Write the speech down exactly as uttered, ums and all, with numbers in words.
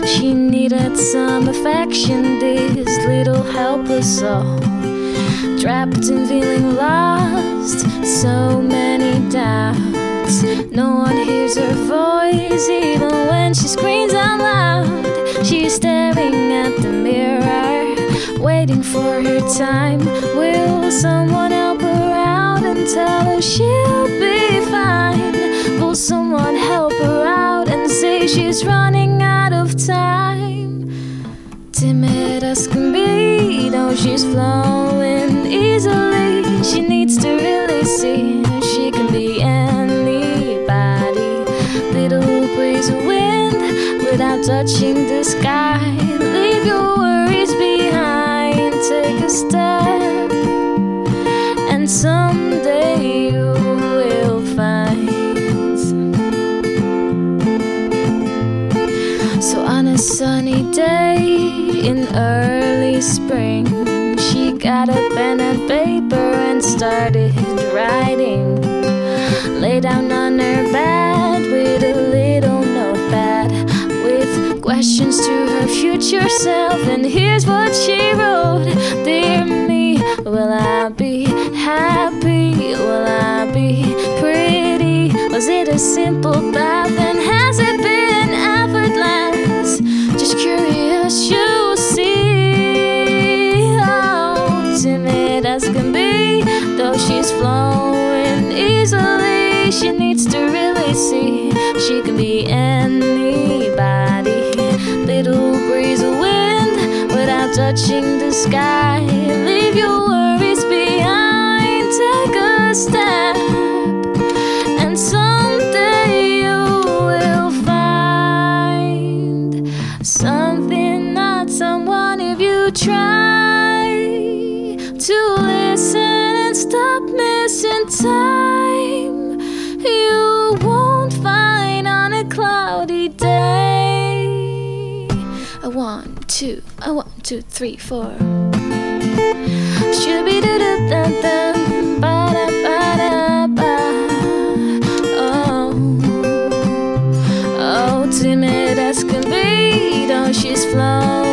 She needed some affection, this little helpless soul, trapped and feeling lost, so many doubts. No one hears her voice, even when she screams out loud. She's staring at the mirror, waiting for her time. Will someone help her out and tell her she'll be fine? Will someone help her out and say she's running out of time? Timid as can be, though she's flowing easily. She needs to really see she can be anybody. Little breeze of wind without touching the sky. Leave your worries behind, take a step, and someday you will find. So on a sunny day in early spring, she got a pen and paper and started writing. Lay down on her bed with a little notepad, with questions to her future self. And here's what she wrote: Dear me, will I be happy? Will I be pretty? Was it a simple path, and has it been effortless? Just curious, you see. Oh, timid as can be, though she's flowing easily. She needs to really see she can be anybody. Little breeze of wind without touching the sky. Leave your worries behind, take a step, and someday you will find something, not someone, if you try to listen and stop missing time. You won't find on a cloudy day. A one, two, a one, two, three, four. Shooby doo doo dum dum, ba da ba da ba. Oh, oh, timid as can be, though she's flowing